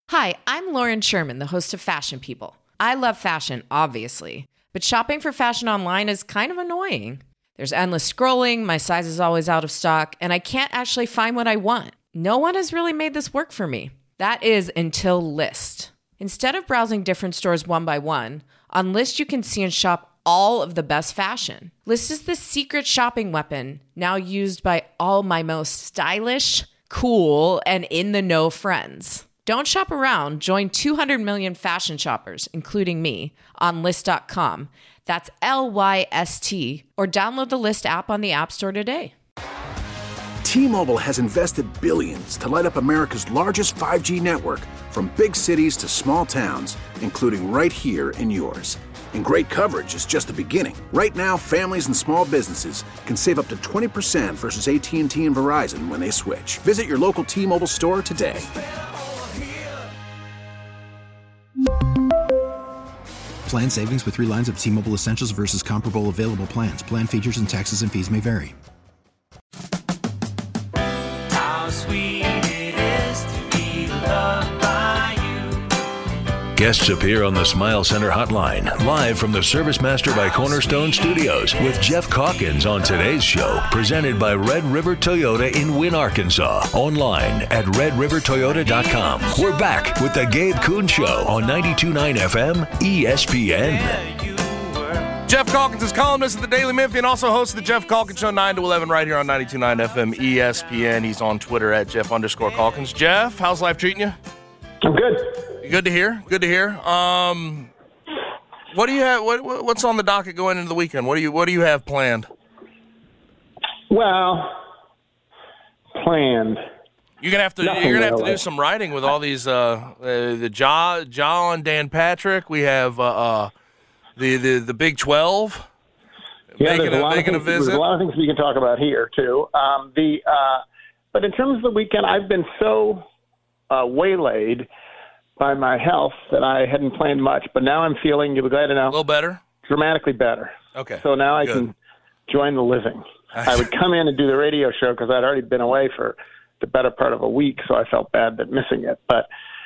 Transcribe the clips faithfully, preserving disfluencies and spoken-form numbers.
Hi, I'm Lauren Sherman, the host of Fashion People. I love fashion, obviously, but shopping for fashion online is kind of annoying. There's endless scrolling, my size is always out of stock, and I can't actually find what I want. No one has really made this work for me. That is until Lyst. Instead of browsing different stores one by one, on Lyst you can see and shop all of the best fashion. Lyst is the secret shopping weapon, now used by all my most stylish, cool, and in-the-know friends. Don't shop around. Join two hundred million fashion shoppers, including me, on Lyst dot com. That's L Y S T. Or download the Lyst app on the App Store today. T-Mobile has invested billions to light up America's largest five G network, from big cities to small towns, including right here in yours. And great coverage is just the beginning. Right now, families and small businesses can save up to twenty percent versus A T and T and Verizon when they switch. Visit your local T-Mobile store today. Plan savings with three lines of T-Mobile Essentials versus comparable available plans. Plan features and taxes and fees may vary. How sweet it is to be loved by you. Guests appear on the Smile Center hotline, live from the Service Master by Cornerstone Studios, with Jeff Calkins on today's show, presented by Red River Toyota in Wynn, Arkansas. Online at red river toyota dot com. We're back with the Gabe Kuhn Show on ninety-two point nine F M E S P N. Jeff Calkins is columnist at the Daily Memphian, also hosts the Jeff Calkins Show nine to eleven right here on ninety-two point nine F M E S P N. He's on Twitter at Jeff underscore Calkins. Jeff, how's life treating you? I'm good. Good to hear. Good to hear. Um, what do you have? What, what's on the docket going into the weekend? What do you What do you have planned? Well, planned. You're gonna have to. Nothing you're gonna have to really. do some writing with all these. Uh, uh, the Ja, Ja and Dan Patrick. We have uh, uh, the the the Big twelve. Yeah, making there's a, a, lot of making a things, there's visit. a lot of things we can talk about here too. Um, the uh, but in terms of the weekend, I've been so uh, waylaid by my health that I hadn't planned much, but now I'm feeling, you'll be glad to know, A little better. dramatically better. Okay. So now I Good. can join the living. I would come in and do the radio show because I'd already been away for the better part of a week, so I felt bad that missing it. But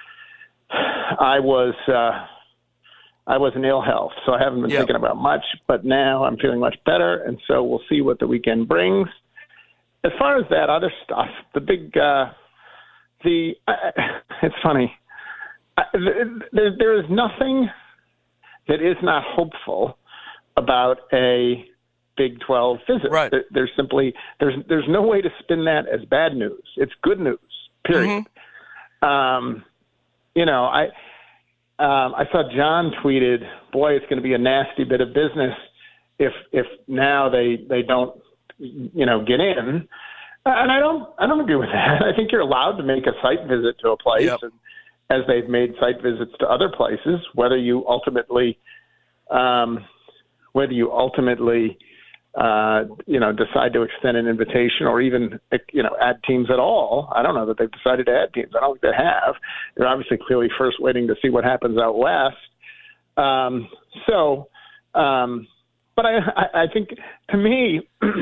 I was uh, I was in ill health, so I haven't been Yep. thinking about much. But now I'm feeling much better, and so we'll see what the weekend brings. As far as that other stuff, the big uh, the uh, it's funny. I, there, there is nothing that is not hopeful about a Big twelve visit. Right. There, there's simply there's there's no way to spin that as bad news. It's good news. Period. Mm-hmm. Um, you know, I um, I saw John tweeted, "Boy, it's going to be a nasty bit of business if if now they they don't you know get in." And I don't I don't agree with that. I think you're allowed to make a site visit to a place, Yep. and, as they've made site visits to other places. Whether you ultimately um, whether you ultimately Uh, you know, decide to extend an invitation or even, you know, add teams at all. I don't know that they've decided to add teams. I don't think they have. They're obviously clearly first waiting to see what happens out west. Um, so, um, but I, I, I think to me,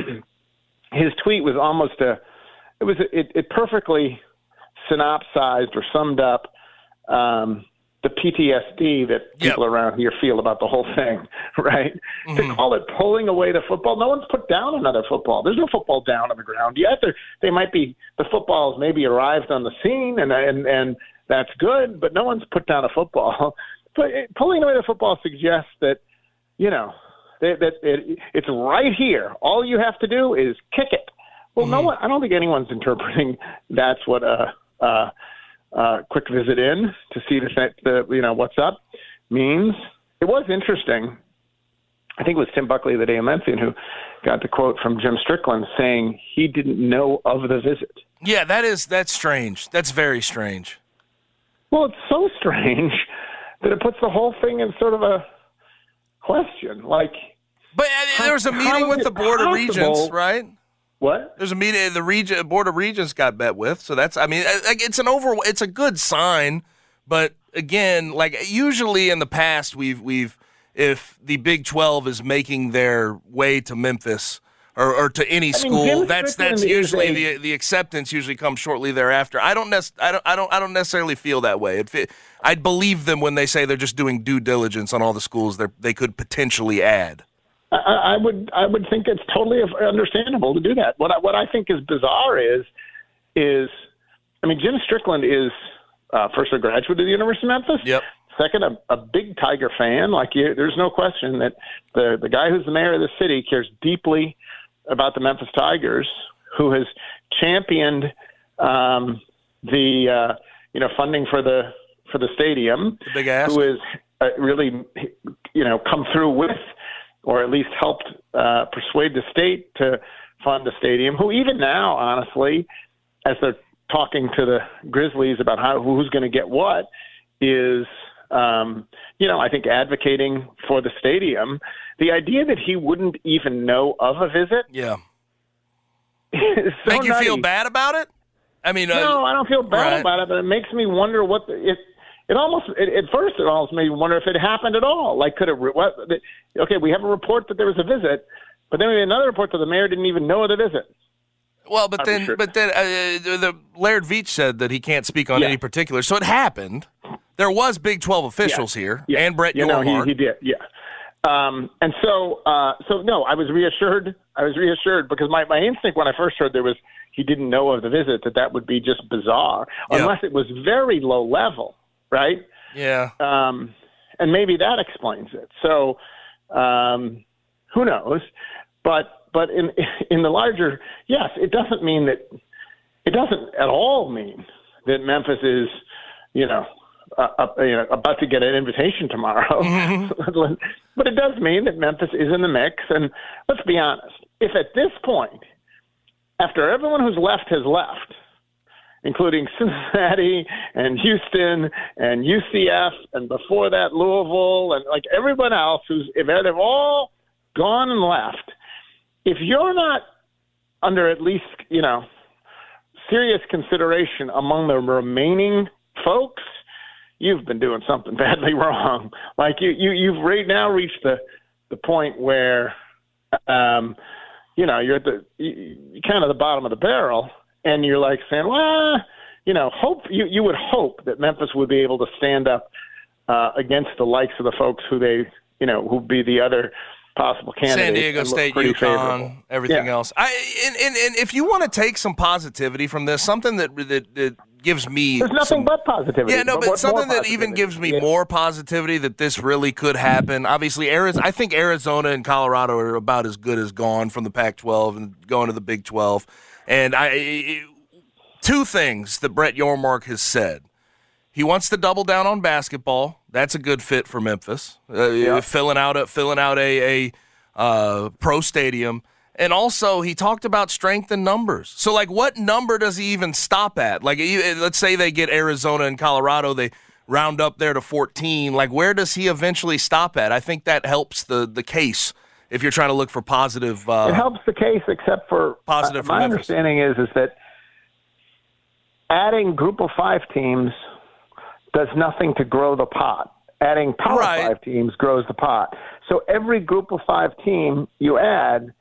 his tweet was almost a, it was, it, it perfectly synopsized or summed up um, the P T S D that people Yep. around here feel about the whole thing, right? Mm-hmm. To call it pulling away the football, no one's put down another football. There's no football down on the ground yet. There, they might be, the footballs maybe arrived on the scene, and and and that's good, but no one's put down a football. But it, pulling away the football suggests that, you know, that, that it, it's right here. All you have to do is kick it. Well, Mm-hmm. no one, I don't think anyone's interpreting that's what a, a Uh, quick visit in to see the, the you know what's up means. It was interesting. I think it was Tim Buckley of the Daily Memphian who got the quote from Jim Strickland saying he didn't know of the visit. Yeah, that is that's strange. That's very strange. Well, it's so strange that it puts the whole thing in sort of a question. Like, But uh, there was a meeting with the Board of Regents, right? What? There's a meeting the region Board of Regents got met with, so that's I mean like it's an over it's a good sign, but again, like usually in the past we've we've if the Big twelve is making their way to Memphis, or, or to any I mean, school. Jim that's Strickland that's is usually a- the the acceptance usually comes shortly thereafter. I don't nec- I don't I don't I don't necessarily feel that way. It, fe- I'd believe them when they say they're just doing due diligence on all the schools they they could potentially add. I, I would I would think it's totally understandable to do that. What I, what I think is bizarre is is I mean Jim Strickland is uh, first a graduate of the University of Memphis. Yep. Second, a, a big Tiger fan. Like you, there's no question that the the guy who's the mayor of the city cares deeply about the Memphis Tigers, who has championed um, the uh, you know funding for the for the stadium. The big ass. Who has uh, really you know come through with, or at least helped uh, persuade the state to fund the stadium. Who even now, honestly, as they're talking to the Grizzlies about how who's going to get what, is um, you know I think advocating for the stadium. The idea that he wouldn't even know of a visit, Yeah. is so Make you feel nutty. bad about it? I mean, uh, No, I don't feel bad right. about it, but it makes me wonder what the, it. It almost it, at first it almost made me wonder if it happened at all. Like, could it? What? Okay, we have a report that there was a visit, but then we have another report that the mayor didn't even know of the visit. Well, but I'm then, sure. but then, uh, the, the Laird Veach said that he can't speak on Yeah. any particular. So it happened. There was Big twelve officials here, Yeah. and Brett You know, Yormark. he, he did, yeah. Um, and so, uh, so no, I was reassured. I was reassured because my, my instinct when I first heard there was he didn't know of the visit that that would be just bizarre, Yeah. unless it was very low level, right? yeah. Um, and maybe that explains it. So, um, who knows? But but in in the larger, yes, it doesn't mean that it doesn't at all mean that Memphis is, you know, uh, uh, you know about to get an invitation tomorrow. Mm-hmm. But it does mean that Memphis is in the mix. And let's be honest, if at this point, after everyone who's left has left, including Cincinnati and Houston and U C F, and before that Louisville, and like everyone else who's if they've all gone and left, if you're not under at least you know serious consideration among the remaining folks, you've been doing something badly wrong. Like you, you you've right now reached the the point where um, you know you're at the you, you're kind of the bottom of the barrel. And you're like saying, well, you know, hope you, you would hope that Memphis would be able to stand up uh, against the likes of the folks who they, you know, who'd be the other possible candidates. San Diego and look State, pretty UConn, favorable. everything Yeah. else. I and, and, and if you want to take some positivity from this, something that that, that gives me There's nothing some, but positivity. Yeah, no, but what something more that even positivity? gives me Yeah. more positivity that this really could happen. Obviously, Arizona, I think Arizona and Colorado are about as good as gone from the Pac twelve and going to the Big twelve. And I, two things that Brett Yormark has said. He wants to double down on basketball. That's a good fit for Memphis. Uh, Yeah. Filling out a filling out a, a uh, pro stadium. And also, he talked about strength in numbers. So, like, what number does he even stop at? Like, you- let's say they get Arizona and Colorado, they round up there to fourteen. Like, where does he eventually stop at? I think that helps the the case if you're trying to look for positive. Uh, It helps the case, except for Positive uh, for my Memphis. understanding is is that adding Group of Five teams does nothing to grow the pot. Adding Power Right. Five teams grows the pot. So every Group of Five team you add,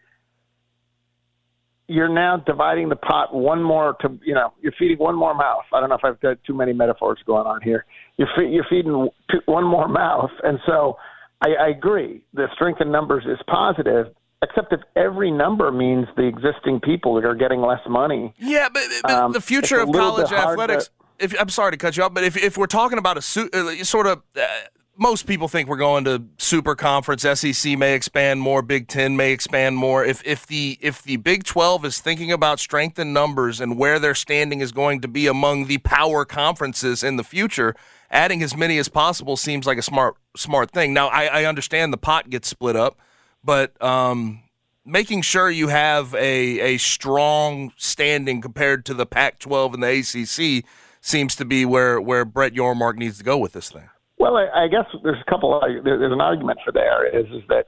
you're now dividing the pot one more to you know you're feeding one more mouth. I don't know if I've got too many metaphors going on here. You're fe- you're feeding two, one more mouth, and so I, I agree. The strength in numbers is positive, except if every number means the existing people that are getting less money. Yeah, but, but Um, the future it's a of little college bit hard athletics. to- If I'm sorry to cut you off, but if if we're talking about a su- uh, sort of, uh, most people think we're going to super conference. S E C may expand more. Big Ten may expand more. If if the if the Big twelve is thinking about strength in numbers and where their standing is going to be among the power conferences in the future, adding as many as possible seems like a smart smart thing. Now I, I understand the pot gets split up, but um, making sure you have a a strong standing compared to the Pac twelve and the A C C seems to be where, where Brett Yormark needs to go with this thing. Well, I, I guess there's a couple. Of, there- there's an argument for there is is that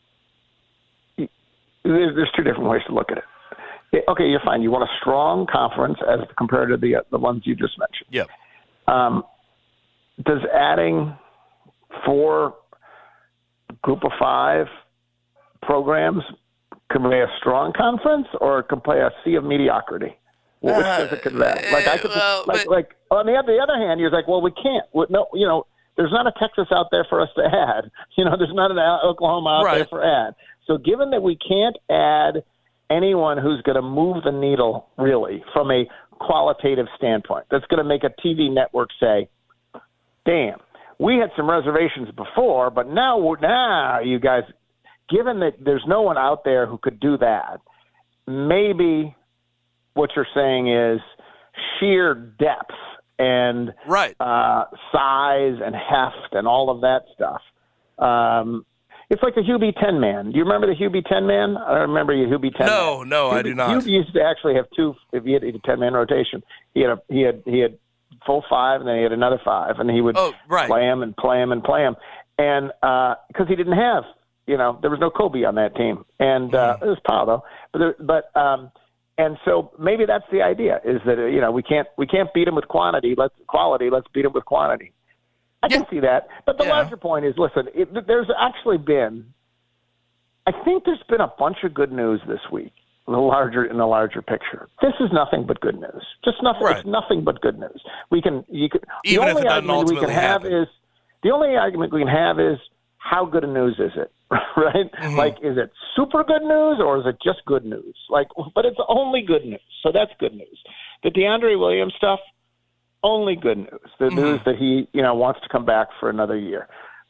there's, there's two different ways to look at it. Yeah, okay, you're fine. You want a strong conference as compared to the the ones you just mentioned. Yep. Um, does adding four Group of Five programs can play a strong conference or can play a sea of mediocrity? Well, which does it convey? Like I could, just, well, like, but- like on the, the other hand, you're like, well, we can't. Well, no, you know, there's not a Texas out there for us to add. You know, there's not an Oklahoma out Right. there for add. So given that we can't add anyone who's going to move the needle really from a qualitative standpoint, that's going to make a T V network say, damn, we had some reservations before, but now we're now you guys, given that there's no one out there who could do that, maybe what you're saying is sheer depth and Right. uh, size and heft and all of that stuff. Um, it's like the Hubie ten man. Do you remember the Hubie ten man? I don't remember you Hubie ten. No, man. no, Hubie, I do not. Hubie used to actually have two. If he had a ten man rotation, he had a he had he had full five, and then he had another five, and he would Oh, right. play him and play him and play him, and because uh, he didn't have, you know, there was no Kobe on that team, and uh, Mm-hmm. it was Powell though, but there, but um, and so maybe that's the idea is that uh, you know we can't we can't beat him with quantity, let's quality, let's beat him with quantity. I can Yeah. see that, but the Yeah. larger point is, listen, it, there's actually been, I think there's been a bunch of good news this week. The larger in the larger picture, this is nothing but good news. Just nothing. Right. It's nothing but good news. We can you could Even the if only it doesn't argument we can ultimately have happen. is the only argument we can have is how good a news is it, right? Mm-hmm. Like, is it super good news or is it just good news? Like, but it's only good news, so that's good news. The DeAndre Williams stuff, only good news. The Mm-hmm. news that he you know wants to come back for another year.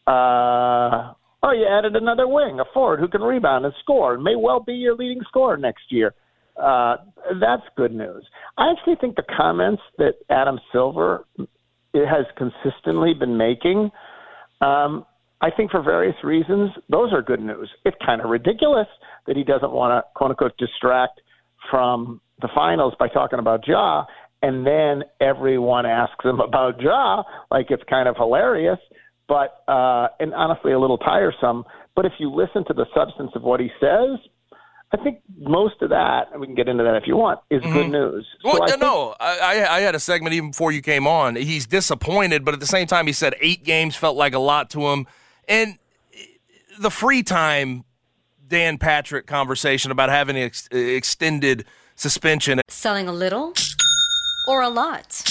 Uh, Oh, you added another wing, a forward who can rebound and score, and may well be your leading scorer next year. Uh, that's good news. I actually think the comments that Adam Silver has consistently been making, um, I think for various reasons, those are good news. It's kind of ridiculous that he doesn't want to, quote unquote, distract from the finals by talking about Ja, and then everyone asks him about Ja, like it's kind of hilarious. But uh, and honestly, a little tiresome. But if you listen to the substance of what he says, I think most of that, and we can get into that if you want, is good news. Well, So I no, think- no, I, I had a segment even before you came on. He's disappointed, but at the same time, he said eight games felt like a lot to him. And the free time Dan Patrick conversation about having an ex- extended suspension. Selling a little or a lot?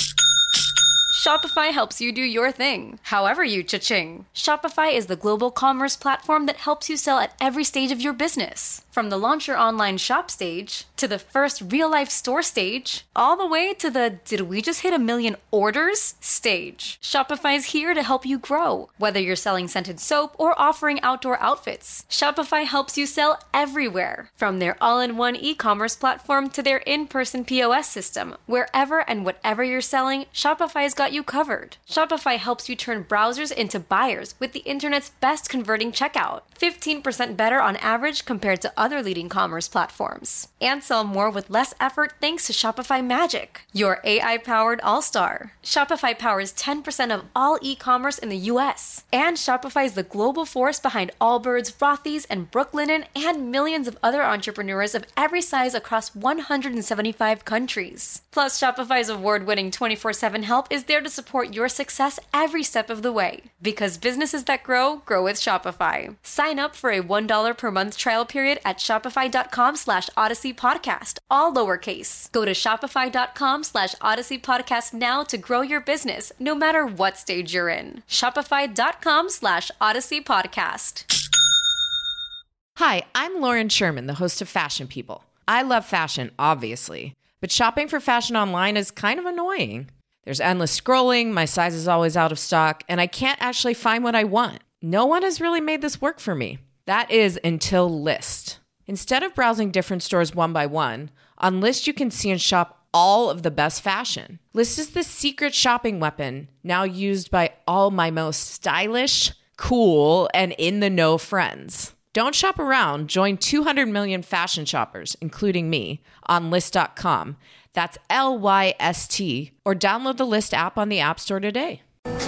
Shopify helps you do your thing, however you cha-ching. Shopify is the global commerce platform that helps you sell at every stage of your business. From the launch your online shop stage, to the first real-life store stage, all the way to the did we just hit a million orders stage. Shopify's here to help you grow. Whether you're selling scented soap or offering outdoor outfits, Shopify helps you sell everywhere. From their all-in-one e-commerce platform to their in-person P O S system, wherever and whatever you're selling, Shopify's got you covered. Shopify helps you turn browsers into buyers with the internet's best converting checkout. fifteen percent better on average compared to other leading commerce platforms. And sell more with less effort thanks to Shopify Magic, your A I-powered all-star. Shopify powers ten percent of all e-commerce in the U S. And Shopify is the global force behind Allbirds, Rothy's, and Brooklinen, and millions of other entrepreneurs of every size across one hundred seventy-five countries. Plus, Shopify's award-winning twenty-four seven help is there to support your success every step of the way. Because businesses that grow, grow with Shopify. Sign up for a one dollar per month trial period at shopify.com slash Odyssey Podcast, all lowercase. Go to shopify.com slash Odyssey Podcast now to grow your business, no matter what stage you're in. Shopify.com slash Odyssey Podcast. Hi, I'm Lauren Sherman, the host of Fashion People. I love fashion, obviously, but shopping for fashion online is kind of annoying. There's endless scrolling, my size is always out of stock, and I can't actually find what I want. No one has really made this work for me. That is until Lyst. Instead of browsing different stores one by one, on Lyst you can see and shop all of the best fashion. Lyst is the secret shopping weapon now used by all my most stylish, cool, and in-the-know friends. Don't shop around. Join two hundred million fashion shoppers, including me, on Lyst dot com. That's L Y S T, or download the Lyst app on the App Store today.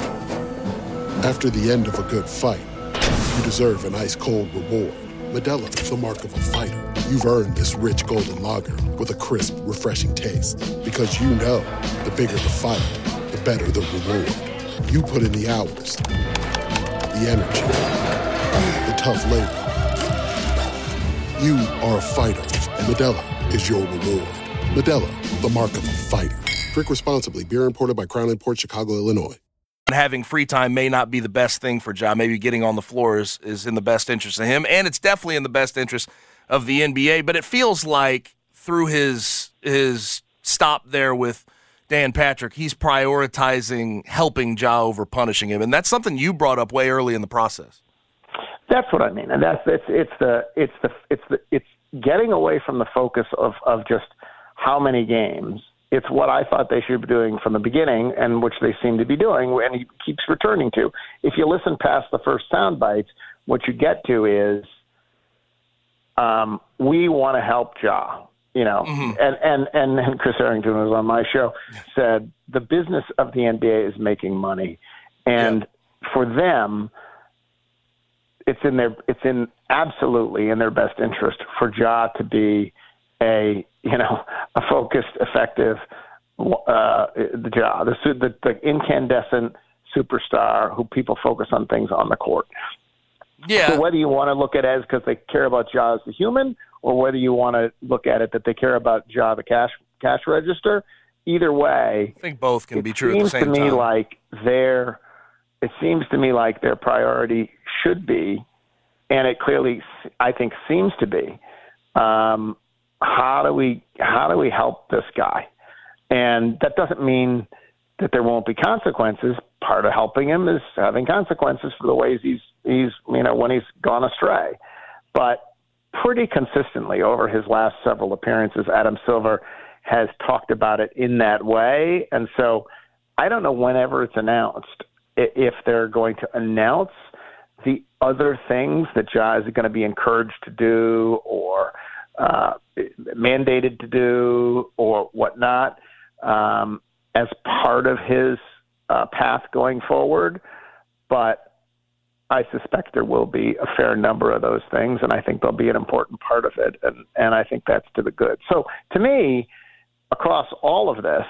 After the end of a good fight, you deserve an ice-cold reward. Modelo is the mark of a fighter. You've earned this rich golden lager with a crisp, refreshing taste. Because you know, the bigger the fight, the better the reward. You put in the hours, the energy, the tough labor. You are a fighter, and Modelo is your reward. Modelo, the mark of a fighter. Drink responsibly. Beer imported by Crown Imports, Chicago, Illinois. Having free time may not be the best thing for Ja. Maybe getting on the floor is, is in the best interest of him, and it's definitely in the best interest of the N B A. But it feels like through his his stop there with Dan Patrick, he's prioritizing helping Ja over punishing him, and that's something you brought up way early in the process. That's what I mean, and that's it's it's the it's the it's the it's getting away from the focus of of just how many games. It's what I thought they should be doing from the beginning, and which they seem to be doing, and he keeps returning to. If you listen past the first sound bites, what you get to is, um, we want to help Ja. You know, mm-hmm. and, and, and, and Chris Harrington was on my show, said the business of the N B A is making money. And yeah. for them, it's in their, it's in absolutely in their best interest for Ja to be a, you know, a focused, effective, uh, the Ja, the, the, the incandescent superstar who people focus on things on the court. Yeah. So whether you want to look at it as because they care about Ja as the human, or whether you want to look at it that they care about Ja the cash cash register, either way, I think both can be true at the same time. It seems to me like their it seems to me like their priority should be, and it clearly I think seems to be, um, how do we how do we help this guy? And that doesn't mean that there won't be consequences. Part of helping him is having consequences for the ways he's he's you know when he's gone astray, but pretty consistently over his last several appearances, Adam Silver has talked about it in that way. And so I don't know whenever it's announced, if they're going to announce the other things that Ja is going to be encouraged to do or uh, mandated to do or whatnot um, as part of his uh, path going forward. But I suspect there will be a fair number of those things, and I think they'll be an important part of it, and, and I think that's to the good. So to me, across all of this,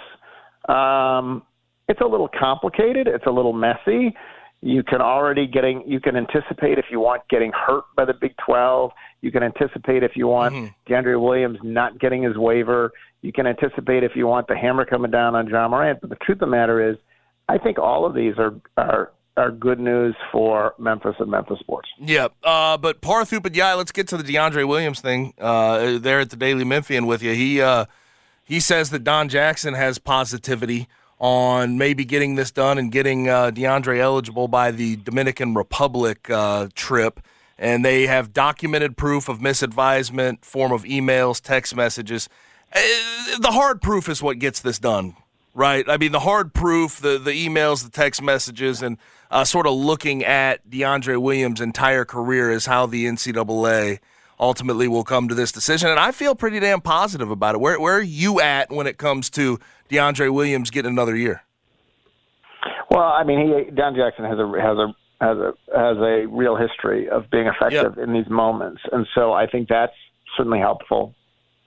um, it's a little complicated. It's a little messy. You can already getting you can anticipate if you want getting hurt by the Big twelve. You can anticipate if you want mm-hmm. DeAndre Williams not getting his waiver. You can anticipate if you want the hammer coming down on Ja Morant. But the truth of the matter is, I think all of these are are – are good news for Memphis and Memphis sports. Yeah, uh, but Parth Upadhyaya, let's get to the DeAndre Williams thing uh, there at the Daily Memphian with you. He uh, he says that Don Jackson has positivity on maybe getting this done and getting uh, DeAndre eligible by the Dominican Republic uh, trip, and they have documented proof of misadvisement, form of emails, text messages. Uh, the hard proof is what gets this done. Right. I mean, the hard proof, the, the emails, the text messages, and uh, sort of looking at DeAndre Williams' entire career is how the N C double A ultimately will come to this decision. And I feel pretty damn positive about it. Where where are you at when it comes to DeAndre Williams getting another year? Well, I mean, he Don Jackson has a has a has a has a real history of being effective yep. in these moments, and so I think that's certainly helpful.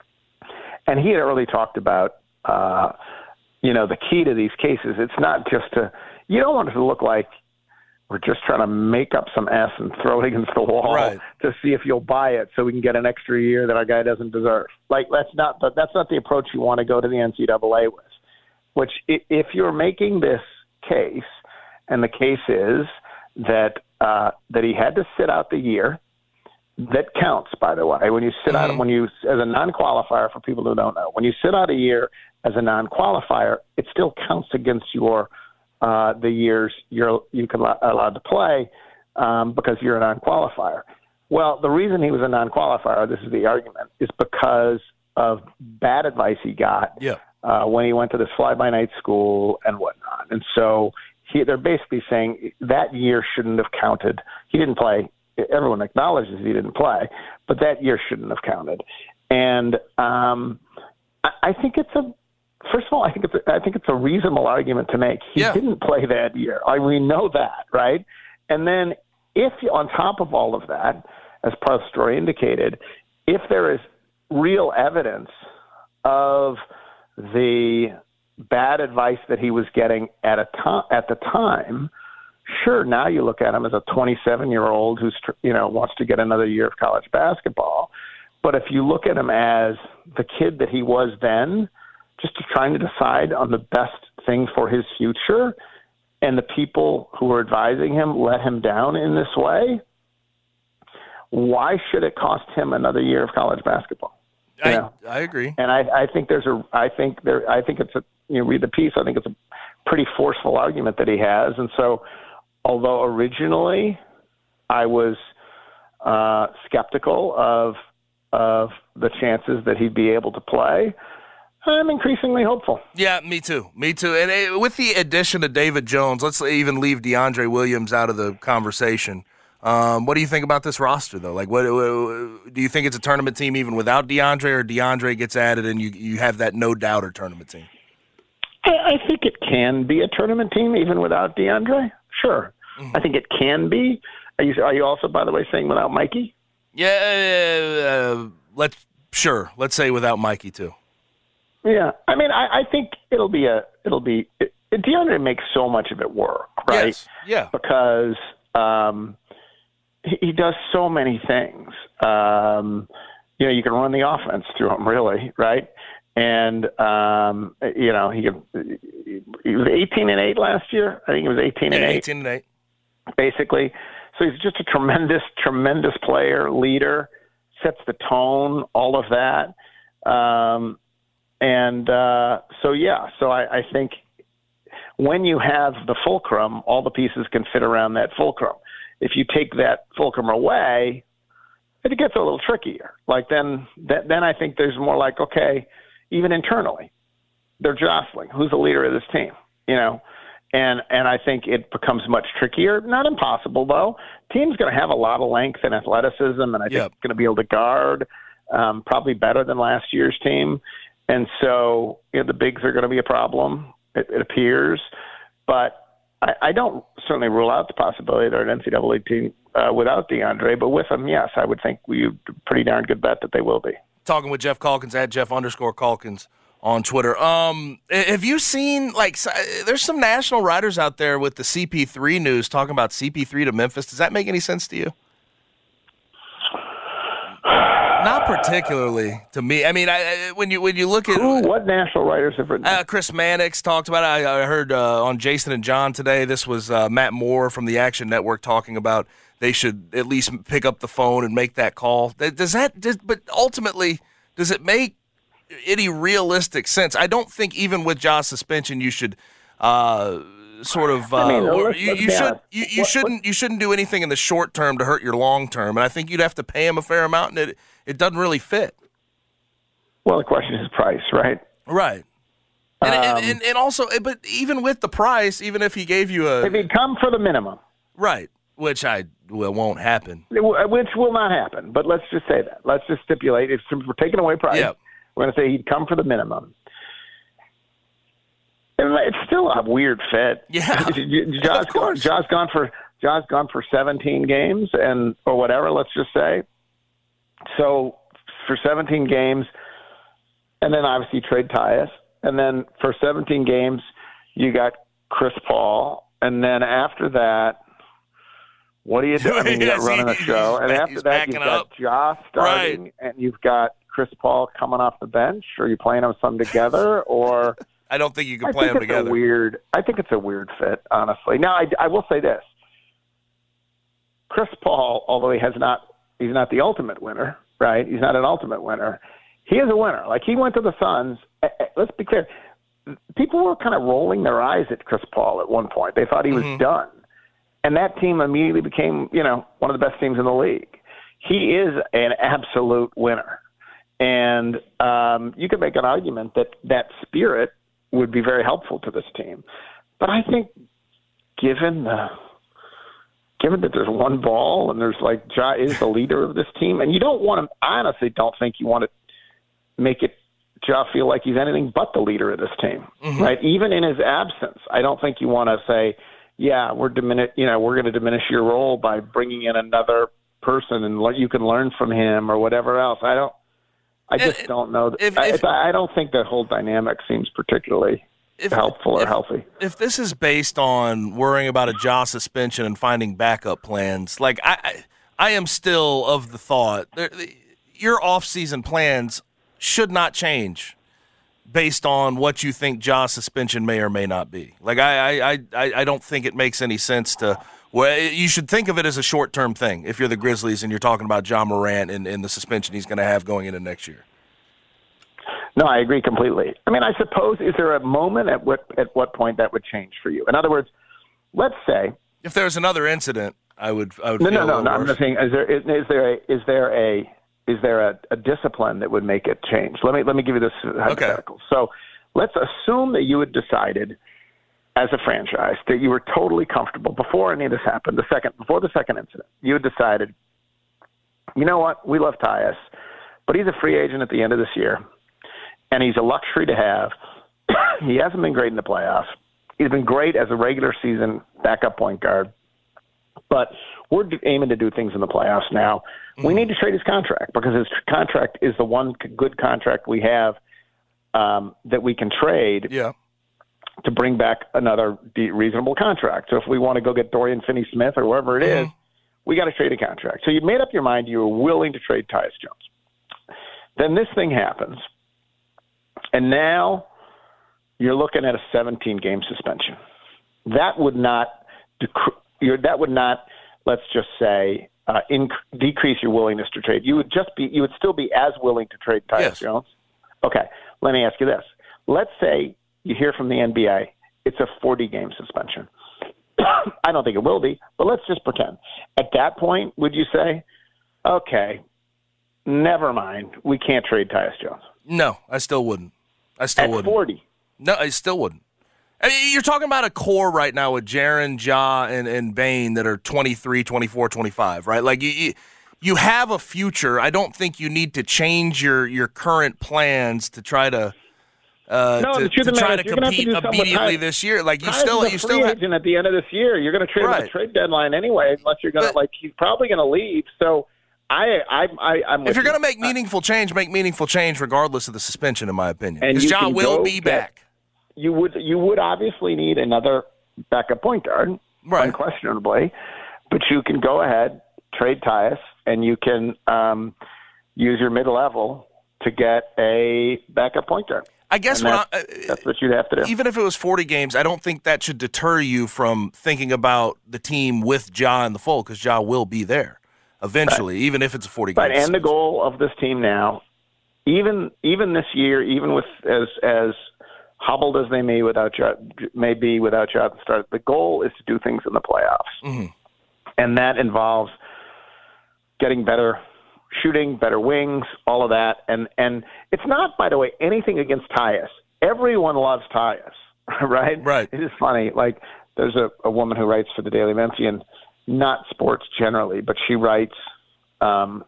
And he had already talked about. Uh, You know, the key to these cases, it's not just to, you don't want it to look like we're just trying to make up some S and throw it against the wall right. to see if you'll buy it so we can get an extra year that our guy doesn't deserve. Like, that's not, that's not the approach you want to go to the N C double A with, which if you're making this case, and the case is that, uh, that he had to sit out the year, that counts, by the way. When you sit mm-hmm. out, when you, as a non-qualifier, for people who don't know, when you sit out a year as a non-qualifier, it still counts against your uh, the years you're you can allowed to play um, because you're a non-qualifier. Well, the reason he was a non-qualifier, this is the argument, is because of bad advice he got yeah. uh, when he went to this fly-by-night school and whatnot. And so he, they're basically saying that year shouldn't have counted. He didn't play. Everyone acknowledges he didn't play, but that year shouldn't have counted. And um, I, I think it's a first of all, I think it's a, I think it's a reasonable argument to make. He yeah. didn't play that year. I, we know that, right? And then if on top of all of that, as Parth's story indicated, if there is real evidence of the bad advice that he was getting at a to- at the time, sure, now you look at him as a twenty-seven-year-old who's, you know, wants to get another year of college basketball. But if you look at him as the kid that he was then, just trying to decide on the best thing for his future, and the people who are advising him let him down in this way, why should it cost him another year of college basketball? You I, know? I agree. And I, I think there's a, I think there, I think it's a, you know, read the piece. I think it's a pretty forceful argument that he has. And so, although originally I was uh, skeptical of of the chances that he'd be able to play, I'm increasingly hopeful. Yeah, me too. Me too. And uh, with the addition of David Jones, let's even leave DeAndre Williams out of the conversation. Um, what do you think about this roster, though? Like, what, what do you think it's a tournament team even without DeAndre, or DeAndre gets added and you you have that no-doubter tournament team? I, I think it can be a tournament team even without DeAndre. Sure. Mm-hmm. I think it can be. Are you, are you also, by the way, saying without Mikey? Yeah, uh, let's sure. Let's say without Mikey too. Yeah, I mean, I, I think it'll be a it'll be it, DeAndre makes so much of it work, right? Yes. Yeah, because um, he, he does so many things. Um, you know, you can run the offense through him, really, right? And um, you know, he he was eighteen and eight last year. I think he was eighteen and yeah, eight. Eighteen and eight, basically. So he's just a tremendous, tremendous player, leader, sets the tone, all of that. Um, and uh, so, yeah, so I, I think when you have the fulcrum, all the pieces can fit around that fulcrum. If you take that fulcrum away, it gets a little trickier. Like then, that, then I think there's more like, okay, even internally, they're jostling. Who's the leader of this team? You know? And and I think it becomes much trickier. Not impossible, though. Team's going to have a lot of length and athleticism, and I think yep. it's going to be able to guard um, probably better than last year's team. And so you know, the bigs are going to be a problem, it, it appears. But I, I don't certainly rule out the possibility they're an N C double A team uh, without DeAndre. But with him, yes, I would think we pretty darn good bet that they will be. Talking with Jeff Calkins at Jeff underscore Calkins on Twitter. Um, have you seen, like, there's some national writers out there with the C P three news talking about C P three to Memphis. Does that make any sense to you? Not particularly to me. I mean, I, I, when you when you look at Who, what national writers have written? Uh, Chris Mannix talked about it. I, I heard uh, on Jason and John today. This was uh, Matt Moore from the Action Network talking about they should at least pick up the phone and make that call. Does that? Does, but ultimately, does it make any realistic sense? I don't think even with Ja's suspension, you should uh, sort of. Uh, I mean, or let's- you, let's you be should. honest. You, you What- shouldn't. You shouldn't do anything in the short term to hurt your long term. And I think you'd have to pay him a fair amount, and it it doesn't really fit. Well, the question is price, right? Right. And, Um, and, and and also, but even with the price, even if he gave you a If he'd come for the minimum, right, which I well won't happen. it w- which will not happen, but let's just say that. Let's just stipulate if we're taking away price, Yeah. we're going to say he'd come for the minimum. And it's still a weird fit. Yeah, Ja's of course. gone, Ja's gone for Ja's gone for seventeen games and or whatever. Let's just say. So for seventeen games, and then obviously trade Tyus, and then for seventeen games, you got Chris Paul, and then after that, what do you do? I mean, you got Yes, running a he- show, and he's after that, you've backing got up. Ja starting, Right. and you've got Chris Paul coming off the bench. Are you playing them some together, or? I don't think you can I play think them it's together. a weird. I think it's a weird fit, honestly. Now, I, I will say this: Chris Paul, although he has not, he's not the ultimate winner, right? He's not an ultimate winner. He is a winner. Like he went to the Suns. eh, eh, Let's be clear: people were kind of rolling their eyes at Chris Paul at one point. They thought he was Mhm. done, and that team immediately became, you know, one of the best teams in the league. He is an absolute winner, and um, you could make an argument that that spirit would be very helpful to this team. But I think given the given that there's one ball and there's like Ja is the leader of this team, and you don't want to, I honestly don't think you want to make it Ja feel like he's anything but the leader of this team, Mhm. right? Even in his absence, I don't think you want to say, yeah, we're diminish, you know, we're going to diminish your role by bringing in another person and le- you can learn from him or whatever else. I don't. I And just don't know. That, if- I, if- I don't think that whole dynamic seems particularly If- helpful or if- healthy. If this is based on worrying about a Ja suspension and finding backup plans, like I, I, I am still of the thought, there, your off-season plans should not change based on what you think Ja's suspension may or may not be. Like, I, I, I, I don't think it makes any sense to – well, you should think of it as a short-term thing if you're the Grizzlies and you're talking about Ja Morant and, and the suspension he's going to have going into next year. No, I agree completely. I mean, I suppose, is there a moment at what at what point that would change for you? In other words, let's say – if there's another incident, I would I would no, feel no, no, a no. little I'm worse. just saying, is there is, is there a is there a is there a, a discipline that would make it change? Let me let me give you this hypothetical. Okay. So let's assume that you had decided as a franchise that you were totally comfortable before any of this happened. The second before the second incident, you had decided, you know what, we love Tyus, but he's a free agent at the end of this year, and he's a luxury to have. He hasn't been great in the playoffs. He's been great as a regular season backup point guard, but we're aiming to do things in the playoffs now. We need to trade his contract because his contract is the one good contract we have um, that we can trade yeah. to bring back another reasonable contract. So if we want to go get Dorian Finney-Smith or whoever it mm-hmm. is, we got to trade a contract. So you made up your mind you were willing to trade Tyus Jones. Then this thing happens, and now you're looking at a seventeen-game suspension. That would not dec- you're, that would not, let's just say, uh, inc- decrease your willingness to trade. You would just be you would still be as willing to trade Tyus yes. Jones. Okay, let me ask you this. Let's say you hear from the N B A it's a forty-game suspension. I don't think it will be, but let's just pretend. At that point, would you say, okay, never mind, we can't trade Tyus Jones? No, I still wouldn't. I still At wouldn't. forty? No, I still wouldn't. I mean, you're talking about a core right now with Jaren, Ja, and, and Bane that are twenty-three, twenty-four, twenty-five, right? Like, you, you you have a future. I don't think you need to change your, your current plans to try to uh, no, to, to try to compete to immediately this year. Like, you Tyus still is a you free still have, agent at the end of this year. You're going to trade him right. at the trade deadline anyway, unless you're going to like. He's probably going to leave. So. I, I, I, I'm if you're going to make meaningful change, make meaningful change regardless of the suspension, in my opinion. And Because you Ja can will go be get- back. You would you would obviously need another backup point guard, Right. unquestionably, but you can go ahead, trade Tyus, and you can um, use your mid-level to get a backup point guard. I guess And what that's, I, that's what you'd have to do. even if it was forty games, I don't think that should deter you from thinking about the team with Ja in the fold, because Ja will be there eventually, Right. even if it's a forty-game Right, and the suspension. goal of this team now, even even this year, even with as as hobbled as they may without Ja, may be without Ja at the start, the goal is to do things in the playoffs, Mm-hmm. and that involves getting better shooting, better wings, all of that. And and it's not, by the way, anything against Tyus. Everyone loves Tyus, right? Right. It is funny. Like there's a, a woman who writes for the Daily Memphian, not sports generally, but she writes. Um,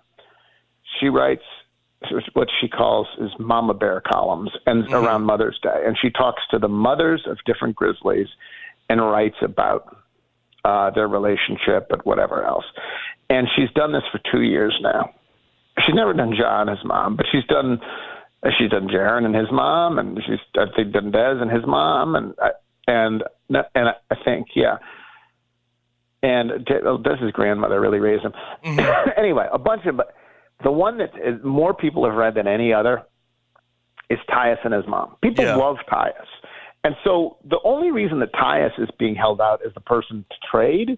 she writes what she calls is Mama Bear columns and mm-hmm. around Mother's Day, and she talks to the mothers of different Grizzlies and writes about uh, their relationship and whatever else. And she's done this for two years now. She's never done Ja and his mom, but she's done she's done Jaren and his mom, and she's I think done Dez and his mom, and and and I think yeah. And Dez's grandmother really raised him. Mm-hmm. Anyway, a bunch of, but the one that is, more people have read than any other is Tyus and his mom. People Yeah. love Tyus. And so the only reason that Tyus is being held out as the person to trade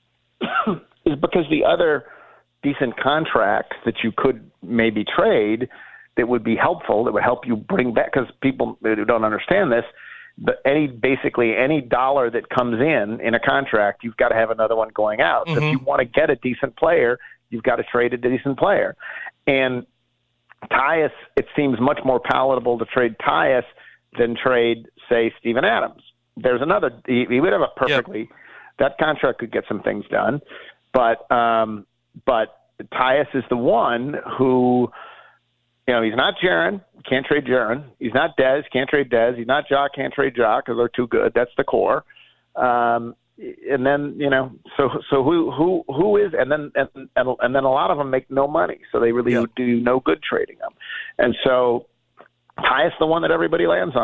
is because the other decent contracts that you could maybe trade that would be helpful, that would help you bring back, because people who don't understand this, but any basically any dollar that comes in in a contract, you've got to have another one going out. Mm-hmm. So if you want to get a decent player, you've got to trade a decent player. And Tyus, it seems much more palatable to trade Tyus than trade, say, Steven Adams. There's another. He, he would have a perfectly. Yep. That contract could get some things done, but um, but Tyus is the one who. You know, he's not Jaren. Can't trade Jaren. He's not Dez. Can't trade Dez. He's not Ja. Can't trade Ja because they're too good. That's the core. Um, and then you know, so so who who who is? And then and and, and then a lot of them make no money, so they really yeah. do no good trading them. And so Tyus the one that everybody lands on.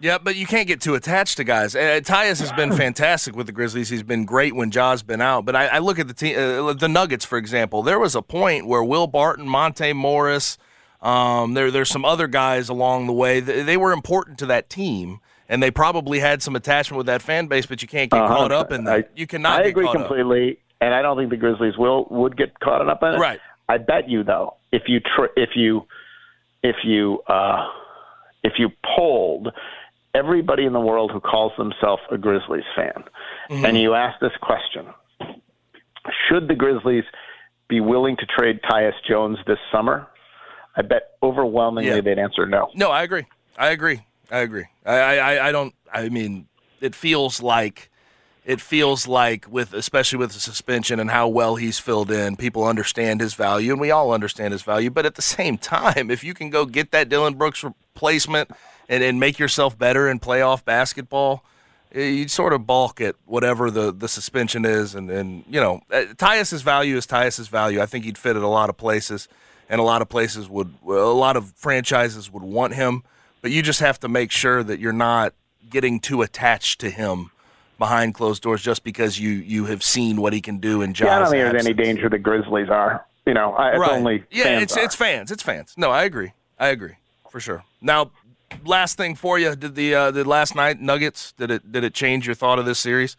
Yeah, but you can't get too attached to guys. Uh, Tyus has been fantastic with the Grizzlies. He's been great when Ja's been out. But I, I look at the team, uh, the Nuggets, for example. There was a point where Will Barton, Monte Morris, um, there there's some other guys along the way. They, they were important to that team, and they probably had some attachment with that fan base. But you can't get uh-huh. caught up in that. I, you cannot. I get agree caught completely, up. And I don't think the Grizzlies will would get caught up in it. Right. I bet you though, if you tr- if you if you uh, if you polled everybody in the world who calls themselves a Grizzlies fan, mm-hmm. and you ask this question, should the Grizzlies be willing to trade Tyus Jones this summer? I bet overwhelmingly yeah. they'd answer no. No, I agree. I agree. I agree. I, I, I don't, I mean, it feels like, it feels like with, especially with the suspension and how well he's filled in, people understand his value, and we all understand his value. But at the same time, if you can go get that Dylan Brooks replacement and, and make yourself better in playoff basketball, you sort of balk at whatever the, the suspension is. And, and, you know, Tyus's value is Tyus's value. I think he'd fit at a lot of places, and a lot of places would, a lot of franchises would want him. But you just have to make sure that you're not getting too attached to him behind closed doors just because you, you have seen what he can do in Ja's Yeah, I don't think absence. there's any danger the Grizzlies are. You know, I, it's right. only yeah, fans it's are. it's fans. It's fans. No, I agree. I agree for sure. Now, last thing for you, did the uh, did last night Nuggets did it did it change your thought of this series?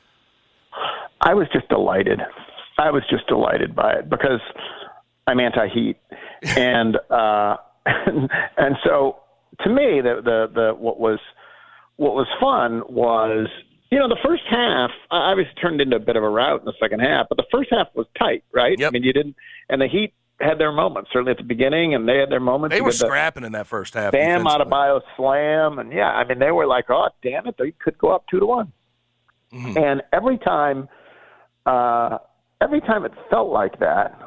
I was just delighted. I was just delighted by it because I'm anti-Heat, and uh, and, and so to me, the, the the what was what was fun was. You know, the first half obviously turned into a bit of a rout in the second half, but the first half was tight, right? Yep. I mean, you didn't, and the Heat had their moments, certainly at the beginning, and they had their moments. They You were get the scrapping in that first half. Bam defensively. Adebayo slam, and yeah, I mean, they were like, oh, damn it, they could go up two to one. Mm-hmm. And every time, uh, every time it felt like that,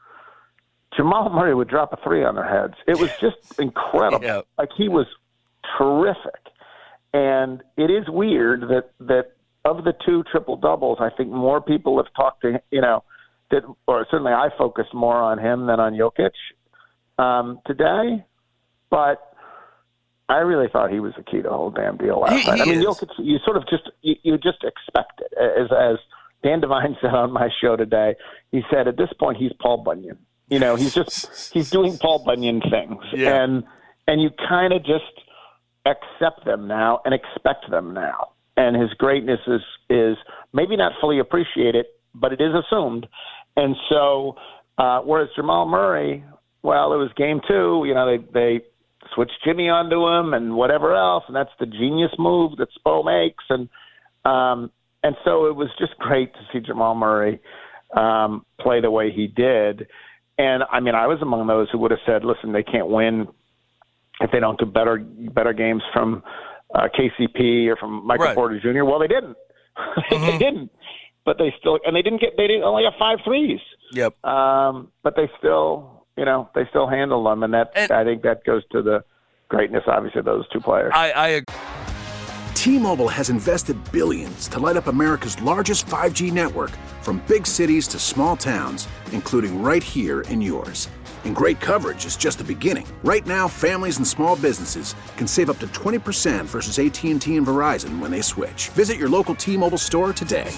Jamal Murray would drop a three on their heads. It was just incredible. Yep. Like, he was terrific. And it is weird that, that of the two triple doubles, I think more people have talked to, you know, that, or certainly I focused more on him than on Jokic um, today. But I really thought he was the key to the whole damn deal last he, night. he I mean, is. Jokic, you sort of just you, you just expect it. As as Dan Devine said on my show today, he said at this point he's Paul Bunyan. You know, he's just he's doing Paul Bunyan things, Yeah. and and you kind of just accept them now and expect them now. And his greatness is is maybe not fully appreciated, but it is assumed. And so, uh, whereas Jamal Murray, well, it was game two. You know, they they switched Jimmy onto him and whatever else, and that's the genius move that Spo makes. And um, and so it was just great to see Jamal Murray um, play the way he did. And I mean, I was among those who would have said, "Listen, they can't win if they don't do better better games from uh, K C P or from Michael Right. Porter Junior" Well, they didn't. Mm-hmm. They didn't. But they still, and they didn't get, they didn't only have five threes. Yep. Um, but they still, you know, they still handle them, and that And- I think that goes to the greatness, obviously, of those two players. I, I agree. T-Mobile has invested billions to light up America's largest five G network, from big cities to small towns, including right here in yours. And great coverage is just the beginning. Right now, families and small businesses can save up to twenty percent versus A T and T and Verizon when they switch. Visit your local T-Mobile store today.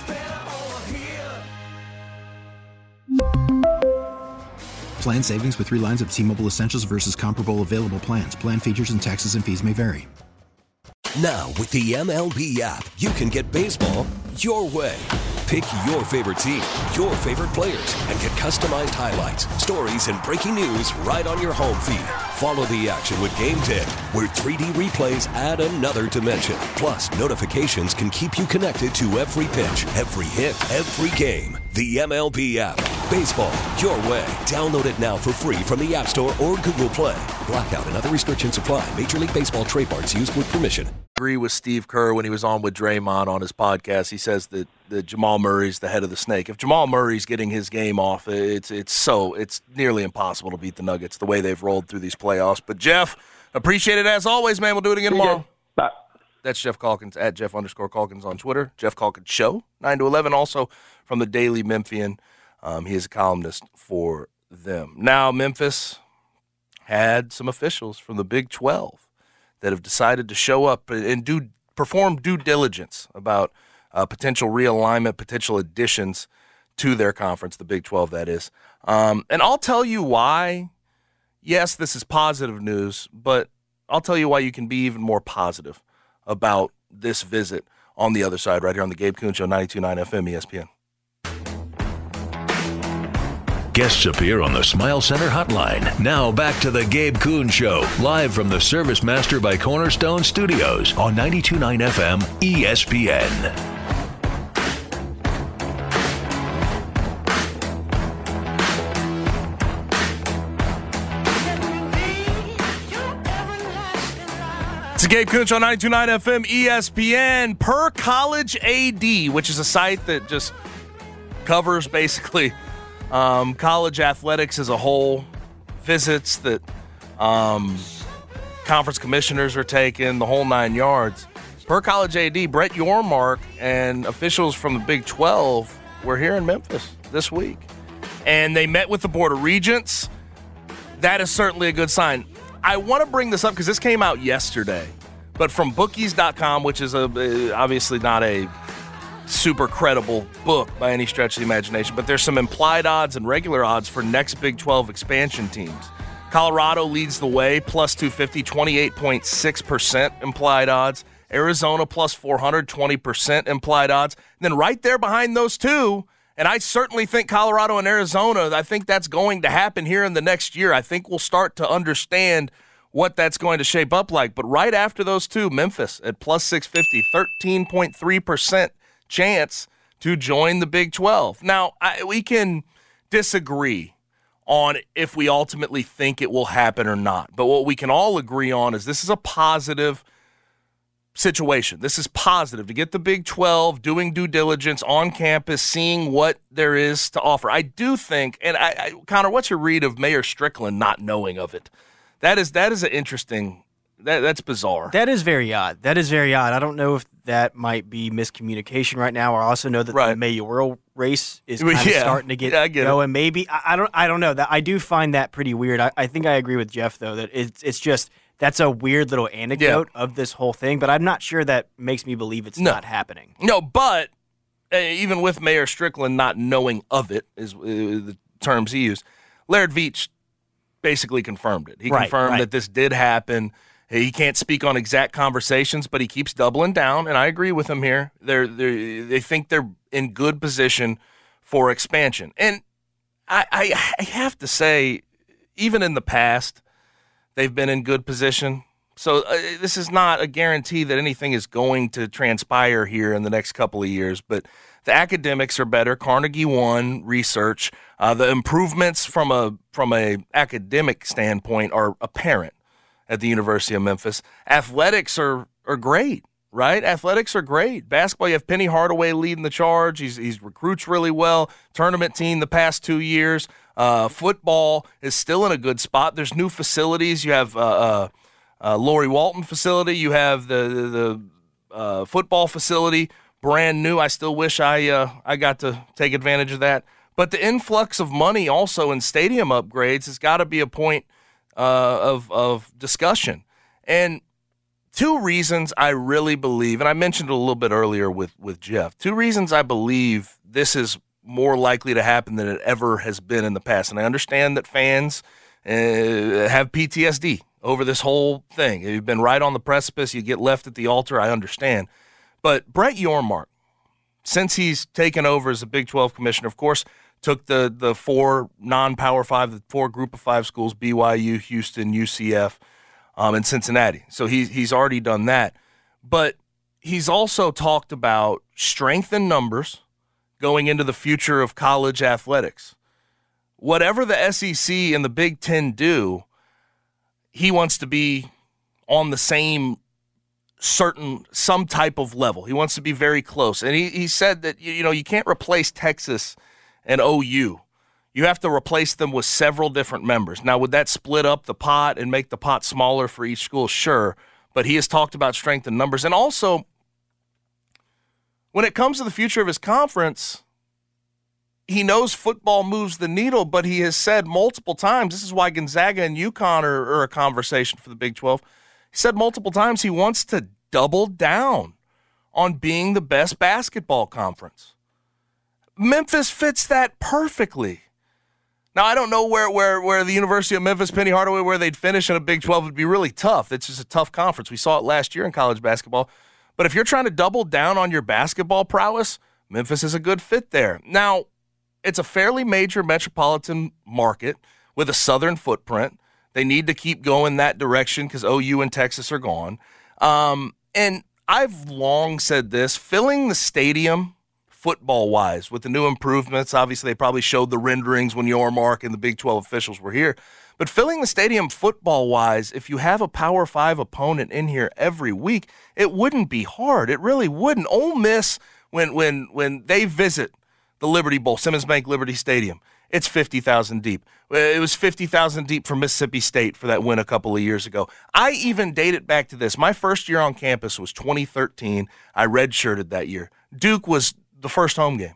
Plan savings with three lines of T-Mobile Essentials versus comparable available plans. Plan features and taxes and fees may vary. Now, with the M L B app, you can get baseball your way. Pick your favorite team, your favorite players, and get customized highlights, stories, and breaking news right on your home feed. Follow the action with Game ten, where three D replays add another dimension. Plus, notifications can keep you connected to every pitch, every hit, every game. The M L B app. Baseball your way. Download it now for free from the App Store or Google Play. Blackout and other restrictions apply. Major League Baseball trademarks used with permission. Agree with Steve Kerr when he was on with Draymond on his podcast. He says that, that Jamal Murray's the head of the snake. If Jamal Murray's getting his game off, it's it's so it's nearly impossible to beat the Nuggets the way they've rolled through these playoffs. But Jeff, appreciate it as always, man. We'll do it again tomorrow. Bye. That's Jeff Calkins at Jeff underscore Calkins on Twitter. Jeff Calkins Show nine to eleven. Also from the Daily Memphian. Um, he is a columnist for them. Now Memphis had some officials from the Big twelve that have decided to show up and do perform due diligence about uh, potential realignment, potential additions to their conference, the Big twelve, that is. Um, and I'll tell you why. Yes, this is positive news, but I'll tell you why you can be even more positive about this visit on the other side, right here on the Gabe Kuhn Show, ninety-two point nine F M E S P N. Guests appear on the Smile Center hotline. Now back to the Gabe Kuhn Show, live from the Service Master by Cornerstone Studios on ninety-two point nine F M E S P N. It's the Gabe Kuhn Show, ninety-two point nine F M E S P N. Per College A D, which is a site that just covers basically um, college athletics as a whole, visits that um, conference commissioners are taking, the whole nine yards. Per College A D, Brett Yormark and officials from the Big twelve were here in Memphis this week. And they met with the Board of Regents. That is certainly a good sign. I want to bring this up because this came out yesterday, but from bookies dot com, which is a, obviously not a super credible book by any stretch of the imagination, but there's some implied odds and regular odds for next Big twelve expansion teams. Colorado leads the way, plus two fifty, twenty-eight point six percent implied odds. Arizona plus four hundred, twenty percent implied odds. And then right there behind those two, and I certainly think Colorado and Arizona, I think that's going to happen here in the next year. I think we'll start to understand what that's going to shape up like. But right after those two, Memphis at plus six fifty, thirteen point three percent chance to join the Big twelve. Now, I, we can disagree on if we ultimately think it will happen or not. But what we can all agree on is this is a positive situation. This is positive to get the Big twelve doing due diligence on campus, seeing what there is to offer. I do think, and I, I Connor, what's your read of Mayor Strickland not knowing of it? That is that is an interesting. That that's bizarre. That is very odd. That is very odd. I don't know if that might be miscommunication right now. I also know that right. the mayoral race is kind of yeah. starting to get, yeah, I get going. It. Maybe I, I don't. I don't know. That I do find that pretty weird. I, I think I agree with Jeff though that it's it's just. That's a weird little anecdote yeah. of this whole thing, but I'm not sure that makes me believe it's no. not happening. No, but uh, even with Mayor Strickland not knowing of it, is uh, the terms he used, Laird Veatch basically confirmed it. He right, confirmed right. that this did happen. He can't speak on exact conversations, but he keeps doubling down, and I agree with him here. They're, they're, they think they're in good position for expansion. And I, I, I have to say, even in the past, they've been in good position. So uh, this is not a guarantee that anything is going to transpire here in the next couple of years. But the academics are better. Carnegie won research. Uh, the improvements from a from a academic standpoint are apparent at the University of Memphis. Athletics are are great, right? Athletics are great. Basketball, you have Penny Hardaway leading the charge. He's he's recruits really well. Tournament team the past two years. Uh, football is still in a good spot. There's new facilities. You have uh, uh, uh, Lori Walton facility. You have the the, the uh, football facility, brand new. I still wish I uh, I got to take advantage of that. But the influx of money also in stadium upgrades has got to be a point uh, of of discussion. And two reasons I really believe, and I mentioned it a little bit earlier with with Jeff. Two reasons I believe this is more likely to happen than it ever has been in the past. And I understand that fans uh, have P T S D over this whole thing. You've been right on the precipice. You get left at the altar. I understand. But Brett Yormark, since he's taken over as a Big twelve commissioner, of course, took the, the four non-Power Five, the four Group of Five schools, B Y U, Houston, U C F, um, and Cincinnati. So he, he's already done that. But he's also talked about strength in numbers, going into the future of college athletics. Whatever the S E C and the Big Ten do, he wants to be on the same certain, some type of level. He wants to be very close. And he, he said that, you know, you can't replace Texas and O U. You have to replace them with several different members. Now, would that split up the pot and make the pot smaller for each school? Sure. But he has talked about strength in numbers. And also, when it comes to the future of his conference, he knows football moves the needle, but he has said multiple times, this is why Gonzaga and UConn are, are a conversation for the Big twelve. He said multiple times he wants to double down on being the best basketball conference. Memphis fits that perfectly. Now, I don't know where, where, where the University of Memphis, Penny Hardaway, where they'd finish in a Big twelve would be really tough. It's just a tough conference. We saw it last year in college basketball. But if you're trying to double down on your basketball prowess, Memphis is a good fit there. Now, it's a fairly major metropolitan market with a southern footprint. They need to keep going that direction because O U and Texas are gone. Um, and I've long said this, filling the stadium football-wise with the new improvements, obviously they probably showed the renderings when Yormark and the Big twelve officials were here, but filling the stadium football-wise, if you have a Power five opponent in here every week, it wouldn't be hard. It really wouldn't. Ole Miss, when when when they visit the Liberty Bowl, Simmons Bank Liberty Stadium, it's fifty thousand deep. It was fifty thousand deep for Mississippi State for that win a couple of years ago. I even date it back to this. My first year on campus was twenty thirteen. I redshirted that year. Duke was the first home game.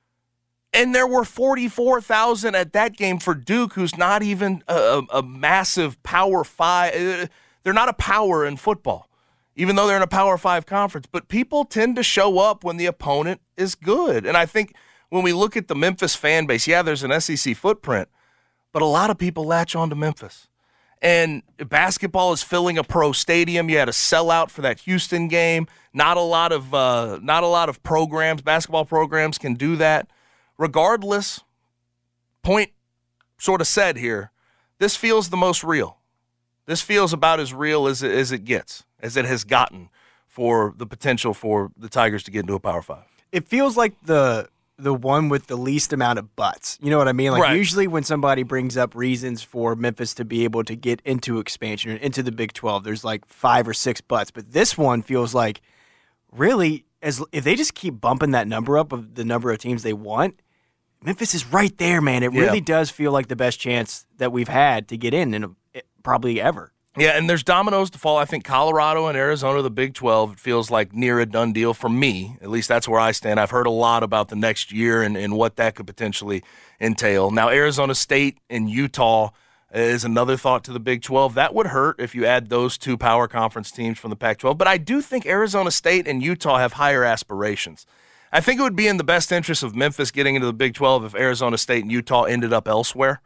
And there were forty-four thousand at that game for Duke, who's not even a, a massive Power Five. They're not a power in football, even though they're in a Power Five conference. But people tend to show up when the opponent is good. And I think when we look at the Memphis fan base, yeah, there's an S E C footprint, but a lot of people latch on to Memphis. And basketball is filling a pro stadium. You had a sellout for that Houston game. Not a lot of uh, not a lot of programs, basketball programs can do that. Regardless, point sort of said here, this feels the most real. This feels about as real as it, as it gets, as it has gotten for the potential for the Tigers to get into a Power Five. It feels like the the one with the least amount of buts. You know what I mean? Like right. Usually when somebody brings up reasons for Memphis to be able to get into expansion or into the Big twelve, there's like five or six buts. But this one feels like really, as if they just keep bumping that number up of the number of teams they want, Memphis is right there, man. It yeah. really does feel like the best chance that we've had to get in, in a, probably ever. Yeah, and there's dominoes to fall. I think Colorado and Arizona, the Big twelve, feels like near a done deal for me. At least that's where I stand. I've heard a lot about the next year and, and what that could potentially entail. Now, Arizona State and Utah is another thought to the Big twelve. That would hurt if you add those two power conference teams from the Pac twelve. But I do think Arizona State and Utah have higher aspirations. I think it would be in the best interest of Memphis getting into the Big twelve if Arizona State and Utah ended up elsewhere.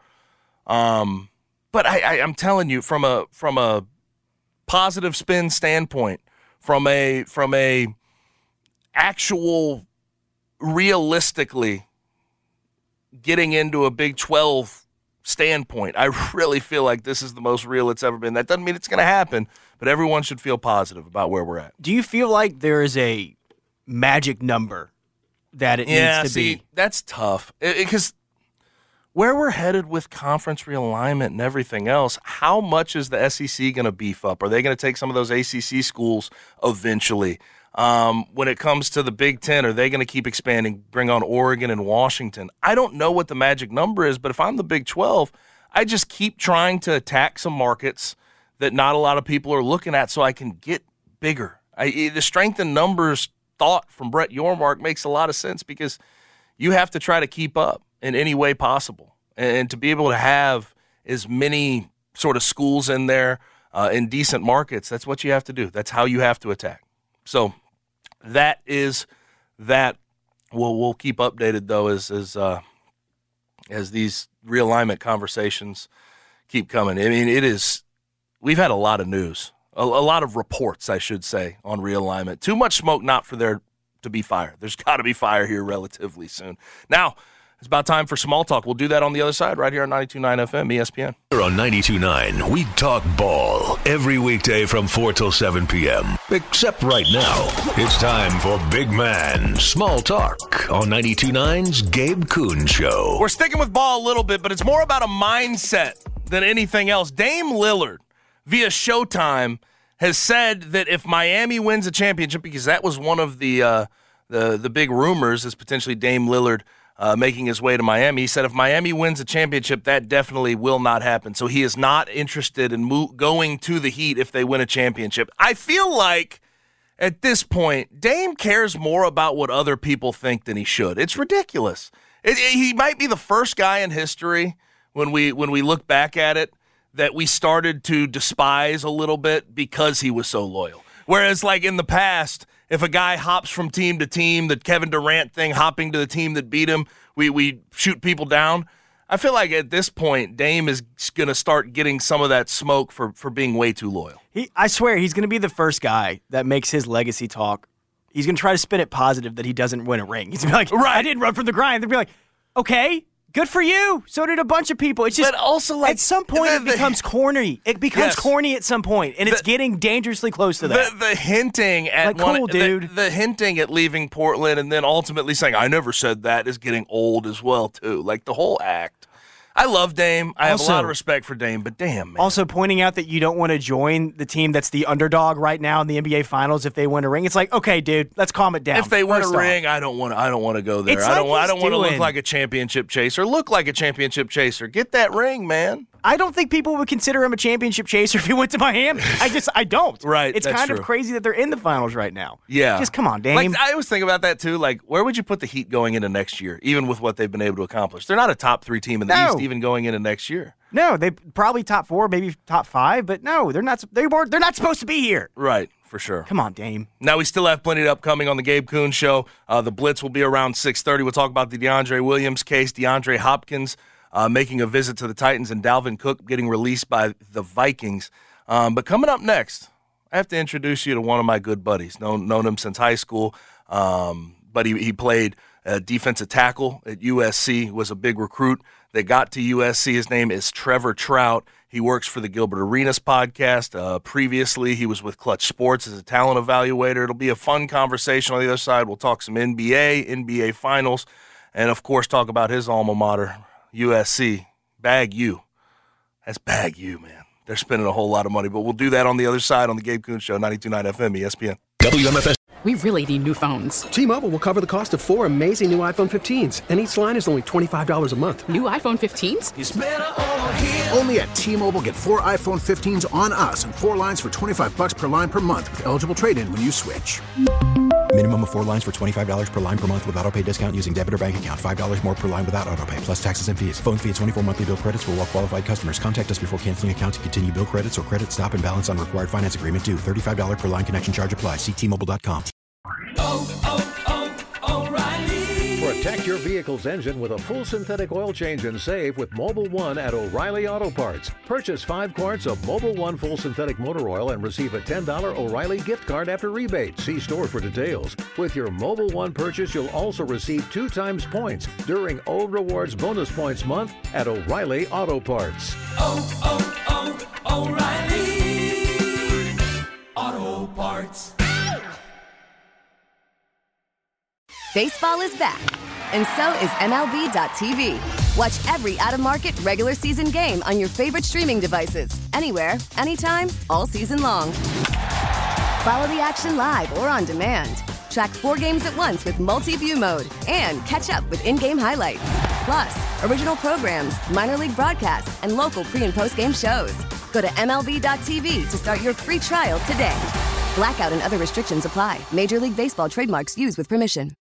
Um But I, I, I'm telling you, from a from a positive spin standpoint, from a from a actual realistically getting into a Big twelve standpoint, I really feel like this is the most real it's ever been. That doesn't mean it's going to happen, but everyone should feel positive about where we're at. Do you feel like there is a magic number that it yeah, needs to see, be? That's tough because where we're headed with conference realignment and everything else, how much is the S E C going to beef up? Are they going to take some of those A C C schools eventually? Um, when it comes to the Big Ten, are they going to keep expanding, bring on Oregon and Washington? I don't know what the magic number is, but if I'm the Big twelve, I just keep trying to attack some markets that not a lot of people are looking at so I can get bigger. I, the strength in numbers thought from Brett Yormark makes a lot of sense because you have to try to keep up in any way possible. And to be able to have as many sort of schools in there uh, in decent markets, that's what you have to do. That's how you have to attack. So that is that. We'll, we'll keep updated, though, as as, uh, as these realignment conversations keep coming. I mean, it is – we've had a lot of news, a, a lot of reports, I should say, on realignment. Too much smoke not for there to be fire. There's got to be fire here relatively soon. Now – it's about time for small talk. We'll do that on the other side right here on ninety-two point nine F M, E S P N. Here on ninety-two point nine, we talk ball every weekday from four till seven p.m. Except right now, it's time for Big Man Small Talk on ninety-two point nine's Gabe Kuhn Show. We're sticking with ball a little bit, but it's more about a mindset than anything else. Dame Lillard, via Showtime, has said that if Miami wins a championship, because that was one of the uh, the, the big rumors, is potentially Dame Lillard Uh, making his way to Miami. He said if Miami wins a championship, that definitely will not happen. So he is not interested in mo- going to the Heat if they win a championship. I feel like at this point, Dame cares more about what other people think than he should. It's ridiculous. It, it, he might be the first guy in history when we when we look back at it that we started to despise a little bit because he was so loyal. Whereas, like, in the past, if a guy hops from team to team, the Kevin Durant thing, hopping to the team that beat him, we, we shoot people down. I feel like at this point, Dame is going to start getting some of that smoke for, for being way too loyal. He, I swear, he's going to be the first guy that makes his legacy talk. He's going to try to spin it positive that he doesn't win a ring. He's going to be like, right. I didn't run from the grind. They'll be like, okay, good for you. So did a bunch of people. It's just, but also, like, at some point, the, the, it becomes corny. It becomes yes. corny at some point, and the, it's getting dangerously close to that. The, the hinting at like, one, cool, dude. The, the hinting at leaving Portland and then ultimately saying, I never said that, is getting old as well, too. Like, the whole act. I love Dame. I also, have a lot of respect for Dame, but damn, man. Also pointing out that you don't want to join the team that's the underdog right now in the N B A Finals if they win a ring. It's like, okay, dude, let's calm it down. If they win First a off. ring, I don't want to. I don't want to go there. It's I don't. like I don't want to look doing. like a championship chaser. Look like a championship chaser. Get that ring, man. I don't think people would consider him a championship chaser if he went to Miami. I just, I don't. Right. It's that's kind true. of crazy that they're in the finals right now. Yeah. Just come on, Dame. Like, I always think about that too. Like, where would you put the Heat going into next year, even with what they've been able to accomplish? They're not a top three team in the No. East, even going into next year. No, they probably top four, maybe top five, but no, they're not. They weren't. They're not supposed to be here. Right. For sure. Come on, Dame. Now, we still have plenty upcoming on the Gabe Kuhn Show. Uh, the Blitz will be around six thirty. We'll talk about the DeAndre Williams case, DeAndre Hopkins uh, making a visit to the Titans, and Dalvin Cook getting released by the Vikings. Um, but coming up next, I have to introduce you to one of my good buddies. Known, known him since high school, um, but he, he played uh, defensive tackle at U S C, was a big recruit that got to U S C. His name is Trevor Trout. He works for the Gilbert Arenas podcast. Uh, previously, he was with Clutch Sports as a talent evaluator. It'll be a fun conversation on the other side. We'll talk some N B A, N B A Finals, and, of course, talk about his alma mater, U S C. Bag U. That's Bag U, man. They're spending a whole lot of money, but we'll do that on the other side on the Gabe Kuhn Show, ninety-two point nine F M, E S P N. W M F S. We really need new phones. T-Mobile will cover the cost of four amazing new iPhone fifteens, and each line is only twenty-five dollars a month. New iPhone fifteens? It's better over here. Only at T-Mobile, get four iPhone fifteens on us and four lines for twenty-five bucks per line per month with eligible trade-in when you switch. Minimum of four lines for twenty-five dollars per line per month with autopay discount using debit or bank account. five dollars more per line without autopay, plus taxes and fees. Phone fee at twenty-four monthly bill credits for well-qualified customers. Contact us before canceling account to continue bill credits or credit stop and balance on required finance agreement due. thirty-five dollars per line connection charge applies. See T Mobile dot com. Oh, oh, oh, O'Reilly. Protect your vehicle's engine with a full synthetic oil change and save with Mobil one at O'Reilly Auto Parts. Purchase five quarts of Mobil one full synthetic motor oil and receive a ten dollars O'Reilly gift card after rebate. See store for details. With your Mobil one purchase, you'll also receive two times points during O Rewards Bonus Points Month at O'Reilly Auto Parts. Oh, oh, oh, O'Reilly Auto Parts. Baseball is back, and so is M L B dot T V. Watch every out-of-market regular season game on your favorite streaming devices, anywhere, anytime, all season long. Follow the action live or on demand. Track four games at once with multi-view mode and catch up with in-game highlights. Plus, original programs, minor league broadcasts, and local pre- and post-game shows. Go to M L B dot T V to start your free trial today. Blackout and other restrictions apply. Major League Baseball trademarks used with permission.